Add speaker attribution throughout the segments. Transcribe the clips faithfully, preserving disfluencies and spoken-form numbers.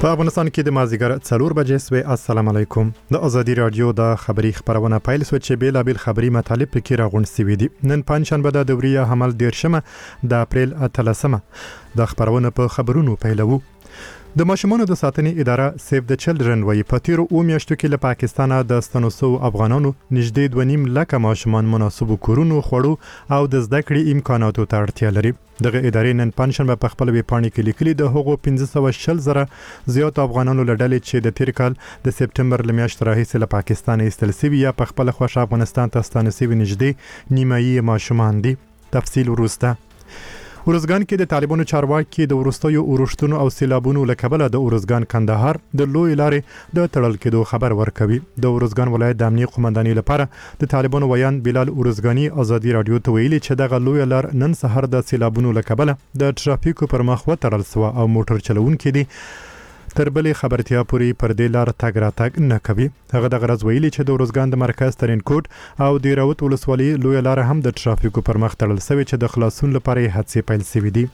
Speaker 1: په افغانستان کې د مازیګر څلور بجې سوې. السلام علیکم. د ازادي رادیو د خبري خبرونه پیل سو چې بیل بیل خبري مطالب پکې راغونډ سوي دي. نن پنځشنبه د دوري حمل دیرشمه د اپریل اتلسمه د خبرونه په خبرونو پیلوو. د ماشومانو د ساتنې اداره سیف د چلډرن وایي په تیرو اوه میاشتو کې له پاکستانه د ستنو سو افغانانو نږدې دوه نیم لکه ماشومان مناسبو کورونو خوړو او د زده کړې امکاناتو ته اړتیا لري. دغه ادارې نن پنځشنبه په خپل ویبپاڼه کې لیکلي د هغو پنځه سوه شل زره زیات افغانانو له ډلې چې د تیر کال د سپتمبر له میاشتې راهیسې له پاکستانه ایستل سوي یا په خپل خوښه افغانستان ته ستانه سوي نږدې نیمایي ماشومان دي. تفصیل وروسته. ورزګان کې د طالبانو چارواکي د ورستیو اورښتونو او سیلابونو له کبله د ورزګان کندهار د لوی لارې د تړل کېدو خبر ورکوي. د ورزګان ولایت د امنیت قومندانۍ لپاره د طالبانو ویان بلال ورزګانی ازادي رادیو ته ویلي چې دغه لوی لار نن سحر د سیلابونو له کبله د ټرافیکو پر مخ وتړل سو او موټر چلوونکي دي تر بلې خبرتیا پوری پر دې لار تګ راتګ نه کوي. هغه د غرض ویلي چې د ورزګان د مرکز ترین کوټ او د راوت ولسوالۍ لوی لار هم د ټرافیکو پر مخ تړل سوي چې د خلاصون لپاره هڅې پیل سوي دي.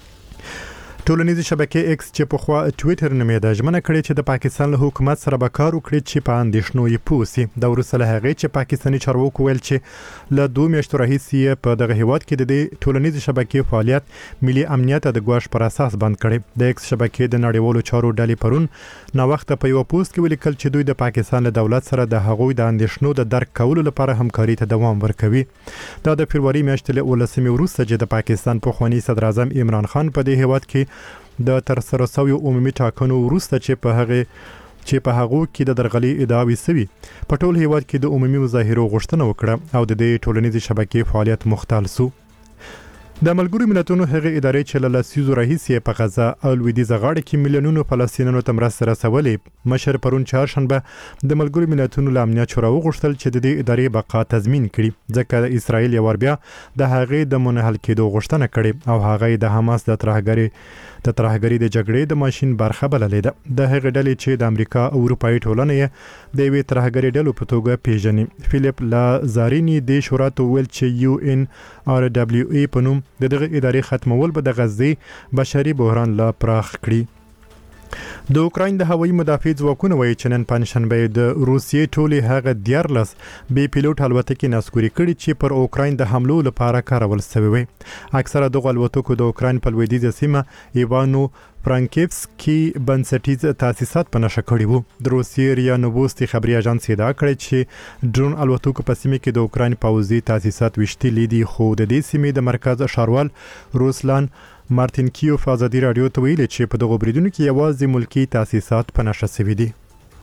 Speaker 1: ټولنیزې شبکې ایکس چې په خوا ټویټر نومېده ژمنه کړې چې د پاکستان له حکومت سره به کار وکړي چې په اندېښنو یې پوه سي. د وروسته له هغې چې پاکستاني چارواکو ویل چې له دوه میاشتو راهیسې په دغه هیواد کې د دې ټولنیزې شبکې فعالیت ملي امنیت د ګواښ پر اساس بند کړي. د ایکس شبکې د نړیوالو چارو ډلې پرون ناوخته په یو پوسټ کې ولیکل چې دوی د پاکستان له دولت سره د هغوی د اندېښنو د درک کولو لپاره همکاري ته دوام ورکوي. دا د فبروري میاشتې له ولسمې وروسته چې د پاکستان پخوانی صدر اعظم عمران خان په دې هیواد کې د تر سره سویو عمومي ټاکنو وروسته چې په هغه چې په هغو کې د درغلي ادعاوې سوي په ټول هیواد کې د عمومي مظاهرو غوښتنه وکړه او د دې ټولنیزې شبکې فعالیت مختل سو. د ملګرو ملتونو هغه ادارې چې له لسیزو راهیسې په غزه او لویدیځه غاړه کې میلیونونو فلسطینیانو ته مرسته رسولې مشر پرون چهارشنبه د ملګرو ملتونو له امنیت شورا وغوښتل چې د دې ادارې بقا تضمین کړي ځکه د اسرائیل یو بیا د هغې د منحل کېدو غوښتنه کړې او هغه د حماس د ترهګرۍ د ترهګرۍ د جګړې د ماشين برخه بللې ده. د هغې ډلې چې د امریکا او اروپאי ټولنې د یوې ترهګرۍ ډلو په توګه پیژني. فلیپ لازارینی د شورا ته ویل چې یو ان آر دبليو ای په نوم د دغه ادارې ختمول به د غزې بشري بحران لا پراخ کړي. د اوکراین د هوایي مدافع ځواکونو وایي چې نن پنځشنبه د روسیې ټولې هغه دیارلس بې پیلوټ الوتکې ناسکوري کړي چې پر اوکراین د حملو لپاره کارول شوې وي. اکثره دغه الوتکو د اوکراین په لویدیځه سیمه ایوانو فرانکیفسکي بنسټیز تاسیسات په نشه کړي وو. د روسیې ریا نووستي خبري اژانس ادعا کړې چې ډرون الوتکو په سیمه کې د اوکراین پوځي تاسیسات وشتلې دي خو د دې سیمې د مرکز ښاروال روسلان مارتین کیوف ازادي رادیو ته ویلي چې په دغه بریدونو کې یوازې ملکی تاسیسات په نشه سوي دي.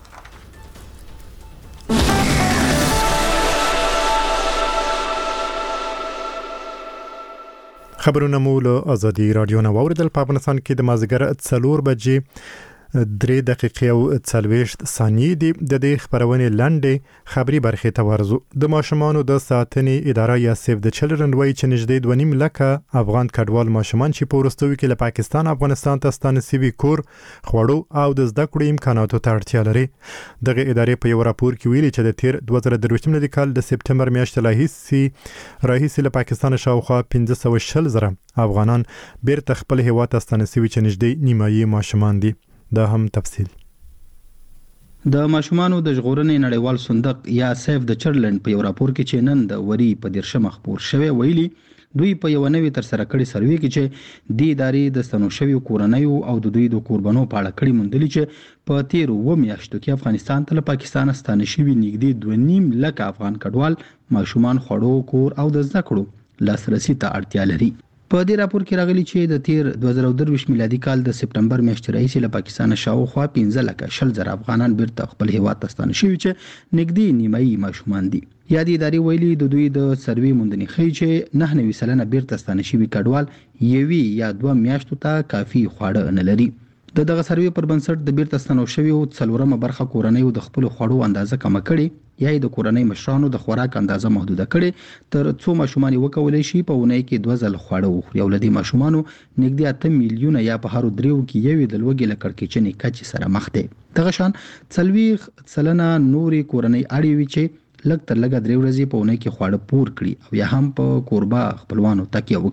Speaker 1: خبرونه مو له ازادي رادیو نه واوریدل. په افغانستان کې د مازیګر څلور بجې درې دقیقې او څلوېښت ثانیې دي. د دې خبرونې لنډې خبري برخې ته ورځو. د ماشومانو د ساتنې اداره یا سیف د چلډرن وایي چې نږدې دوه نیم لکه افغان کډوال ماشومان چې په وروستیو کې له پاکستان افغانستان ته ستانه سوي کور خوړو او د زده کړو امکاناتو ته اړتیا لري. دغه ادارې په یو راپور کې ویلي چې د تیر دوه زره درویشتم میلادي کال د سپتمبر میاشتې راهیسې راهیسې له پاکستان شاوخوا پنځه سوه شل زره افغانان بیرته خپل هیواد ته ستانه سوي چې نږدې نیمایي ماشومان دي. دا هم تفصیل.
Speaker 2: د ماشومانو د ژغورنې نړیوال صندوق یا سیف د چلډرن په یو راپور کې چې نن د وري په دیرشمه خپور شوی ویلي دوی په یو نوې تر سره کړي سروې کې چې د ادارې د ستنو شویو کورنیو او د دوی د قربانو په اړه کړي موندلي چې په تیر و میاشتو کې افغانستان ته له پاکستان ستانه شوي نږدې دوه نیم لکه افغان کډوال ماشومان خوړو کور او د زده کړو لاسرسي ته اړتیا لري. په دې راپور کې راغلي چې د تیر دوه زره درویشت میلادي کال د سپتمبر میاشتې راهیسې له پاکستان شاوخوا پنځه لکه شل زره افغانان بیرته خپل هیواد ته ستانه شوي چې نږدې نیمایي ماشومان دي. یا د ادارې ویلي د دوی د سروې موندنې ښیي چې نهه نوي سلنه بیرته ستانه شوي کډوال یوې یا دوه میاشتو ته کافي خواړه نه لري. د دغه سروې پر بنسټ د بیرته ستنو شویو څلورمه برخه کورنیو د خپل خوړو اندازه کمه کړي یا د کورنۍ مشرانو د خوراک اندازه محدوده کړي تر څو ماشومان وکولای شي په ونې کې دوه ځل خواړه وخوري. او لدی ماشومانو نږدې اته میلیونه یا په هر دریو کې یوې د لوګي لکړ کېچنې کچې سره مخ دي. دغه شان څلوېښت سلنه نوري کورنۍ اړې وي چې لږ تر لږه درې ورځې په ونې کې خواړه پور کړي او یا هم په کوربه خپلوانو تکیه وکړي.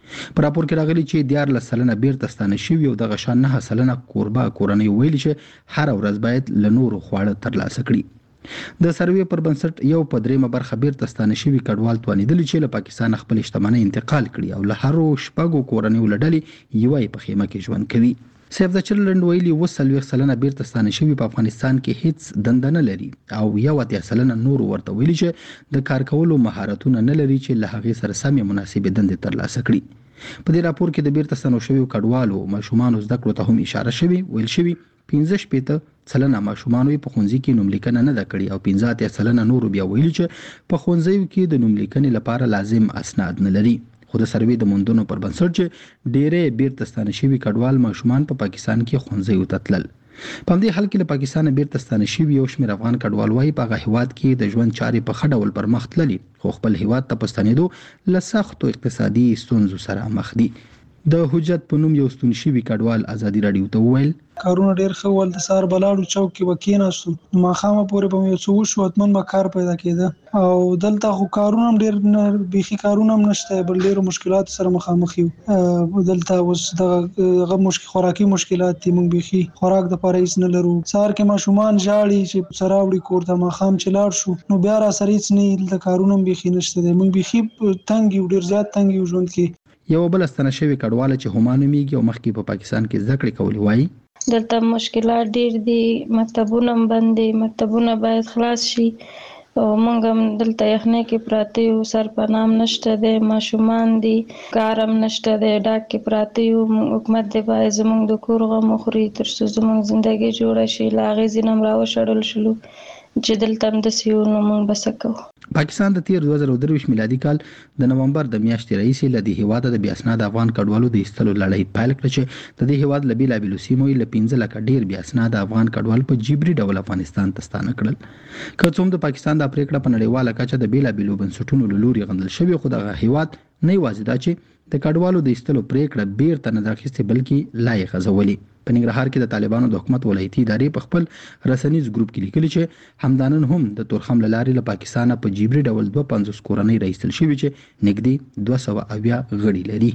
Speaker 2: په راپور کې راغلي چې دیارلس سلنه بیرته ستانه شوي او دغه شان نه سلنه کوربه کورنۍ ویلي چې هر ورځ باید له نورو خواړه ترلاسه کړي. د سروې پر بنسټ یو په دریمه برخه بیرته ستانه شوي کډوال توانیدل چې له پاکستان خپل شتمنۍ انتقال کړي او له هرو شپږو کورنۍ ولډلې یوې په خیمه کې ژوند کوي. سیف د چلډرن ویلي وسلوي سلنه بیرته ستانه شوي په افغانستان کې هیڅ دنده نه لري او یو اتیا سلنه نور ورته ویلي چې د کار کولو مهارتونه نه لري چې له هغې سره سمې مناسبې دندې ترلاسه کړي. په دې راپور کې د بیرته ستنو شویو کډوالو ماشومان زده کړو ته هم اشاره شوی. ویل شوی پنځه شپېته سلنه ماشومان په ښوونځي کې نوم لیکنه نه ده کړې او پنځه اتیا سلنه نور بیا ویلي چې په ښوونځیو کې د نوم لیکنې لپاره لازم اسناد نه لري. خو د سروې د موندنو پر بنسټ چې ډېرې بیرته ستانه شوي کډوال ماشومان په پاکستان کې ښوونځیو ته تلل. په همدې حال کې له پاکستانه بیرته ستانه شوي یو شمېر افغان کډوال وایي په هغه هیواد کې د ژوند چارې په ښه ډول پرمخ تللي خو خپل هیواد ته په ستنېدو له سختو اقتصادي ستونزو سره مخ دي. د حجت په نوم یو ستون شوي کډوال ازادي راډیو ته وویل
Speaker 3: کارونه ډیر ښه ول. د سهار بلاړو چوک کې وکیناستو نو ماښامه پورې به یو څه وشو اتمن به کار پیدا کېده او دلته خو کارونه هم ډیر نه بیخي کارونه هم نشته بل ډیرو مشکلات سره مخامخ یو. دلته اوس دغه مشکل خوراکي مشکلات دي موږ بیخي خوراک د پاره هیڅ نه لرو. سهار کې ماشومان ژاړي چې سره وړي کور ته ماښام چې لاړ شو نو بیا را سره هیڅ نه دلته کارونه هم بیخي نشته دی. موږ بیخي تنګ یو ډیر زیات تنګ یو ژوند کې.
Speaker 2: یو بل ستنه شوی کډواله چې همانو میږي او مخکې په پاکستان کې زده کړې کولې وایي
Speaker 4: دلته مشکلات ډیر دي. مکتبونه بند دي، مکتبونه باید خلاص شي او موږ هم دلته یخنۍ کې پراته یو، سر پنام نشته دی، ماشومان دي، کار هم نشته دی، ډاک کې پراته یو. حکومت دی باید زموږ د کور غم وخوري تر څو زموږ زندګي جوړه شي. له هغې ځینې هم راوشړل شلو چې دلته هم داسې یو نو موږ به څه کوو.
Speaker 2: پاکستان د تیر دوه زره درویشت میلادي کال د نومبر د میاشتې راهیسې له دې هیواده د بې اسناده افغان کډوالو د ایستلو لړۍ پیل کړه چې د دې هیواد له بېلابېلو سیمو یې له پنځه لکه ډېر بې اسناده افغان کډوال په جبري ډول افغانستان ته ستانه کړل. که څه هم د پاکستان دا پرېکړه په نړیواله کچه د بېلابېلو بنسټونو له لوري غندل شوې خو دغه هیواد نه یوازې دا چې د کډوالو د ایستلو پرېکړه بیرته نه ده اخیستې بلکې لا یې غځولې. په ننګرهار کې د طالبانو د حکومت ولایتي ادارې په خپل رسنیز ګروپ کې لیکلي چې همدانن هم د تورخم له لارې له پاکستانه په جبري ډول دوه پنځوس کورنۍ راایستل شوي چې نږدې دوه سوه اویا غړي لري.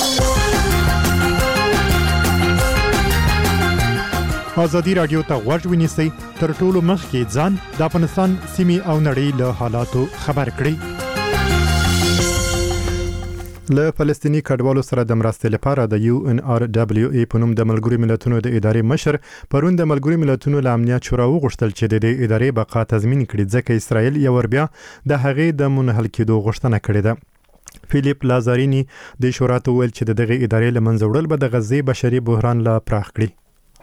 Speaker 1: ازادي راډیو ته غوږ ونیسئ تر ټولو مخکې ځان د افغانستان سیمې او نړۍ له حالاتو خبر کړئ. له فلسطینی کډوالو سره د مرستې لپاره د یو ان آر دبليو ای په نوم د ملګرو ملتونو د ادارې مشر پرون د ملګرو ملتونو له امنیت شورا وغوښتل چې د دې ادارې بقا تضمین کړي ځکه اسرائیل یو ور بیا د هغې د منحل کېدو غوښتنه کړې ده. فیلیپ لازارینی د شورا ته ویل چې دغه ادارې له منځه وړل به د غزې بشري بحران لا پراخ کړي.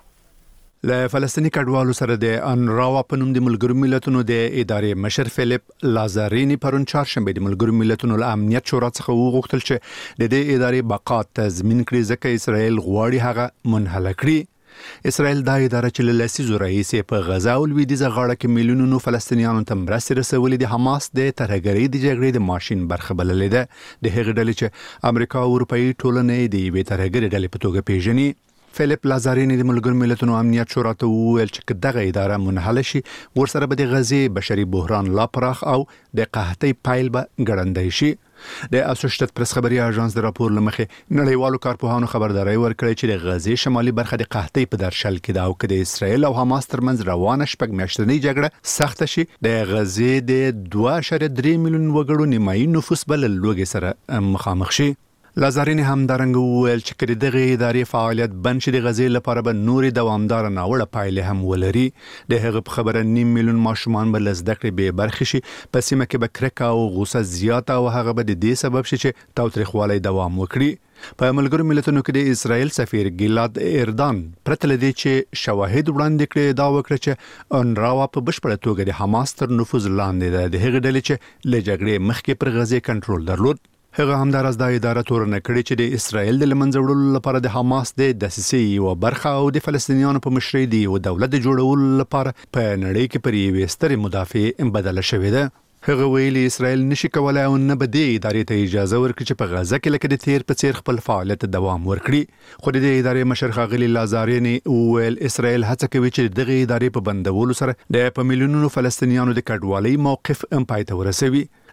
Speaker 5: له فلسطینی کډوالو سره د انراوا په نوم د ملګرو ملتونو د ادارې مشر فیلیپ لازارینی پرون چهارشنبه د ملګرو ملتونو له امنیت شورا څخه وغوښتل چې د دې ادارې بقا تضمین کړي ځکه اسرائیل غواړي هغه منحل کړي. اسرائیل دا اداره چې له لسیزو راهیسې په غزا او لویدیځه غاړه کې میلیونونو فلسطینیانو ته مرستې رسولې د حماس د ترهګرۍ د جګړې د ماشین برخه بللې ده. د هغې ډلې چې امریکا او اروپایي ټولنې د یوې ترهګرې ډلې په توګه پیژني. فیلیپ لازارینی د ملګرو ملتونو امنیت شورا ته وویل چې دغه اداره منحل شي ورسره به د غزې بشري بحران لا پراخ او د قحطۍ پایل به ګړندی شي. د اسوسییټډ پریس خبري اژانس د راپور لمخې نړیوالو کارپوهانو خبرداري ورکړې چې د غزې شمالي برخه د قحطۍ په درشل کې ده او که د اسرائیل او حماس ترمنځ روانه شپږ میاشتنۍ جګړه سخت شي د غزې د دوه اعشاریه درې میلیون وګړو نیمایي نفوس بل لوګي سره مخامخ شي. لازارینی هم درنګ وویل چې کله دغه ادارې فعالیت بند شي د غزې لپاره به نوري دوامدار ناوړه پایلې هم ولري. د هغه په خبره نیم میلیون ماشومان به له زده کړې بې برخې شي، په سیمه کې به کرکه او غوسه زیاته او هغه به د دې سبب شي چې تاوتریخوالی دوام وکړي. په ملګرو ملتونو کې د اسرائیل سفیر ګیلاد اردان پرته له دې چې شواهد وړاندې کړي دا وکړه چې انراوا په بشپړه توګه د حماس تر نفوذ لاندې ده. د هغې ډلې چې له جګړې مخکې پر غزې کنټرول درلود. هغه همدارس دا اداره تورنه کړې چې د اسرائیل د لمنځه وړلو لپاره د حماس د دسیسې یوه برخه او د فلسطینیانو په مشرۍ د یو دولت د جوړولو لپاره په نړۍ کې پر یوې سترې مدافع بدله شوې ده. هغه ویلي اسرائیل نشي کولای او نه به دې ادارې ته اجازه ورکړي چې په غزه کې لکه د تیر په څیر خپل فعالیت دوام ورکړي. خو د دې ادارې مشر ښاغلي لازارینی وویل اسرائیل هڅه کوي چې دغه ادارې په بندولو سره د په میلیونونو فلسطینیانو د کډوالۍ موقف هم پای ته ورسوي.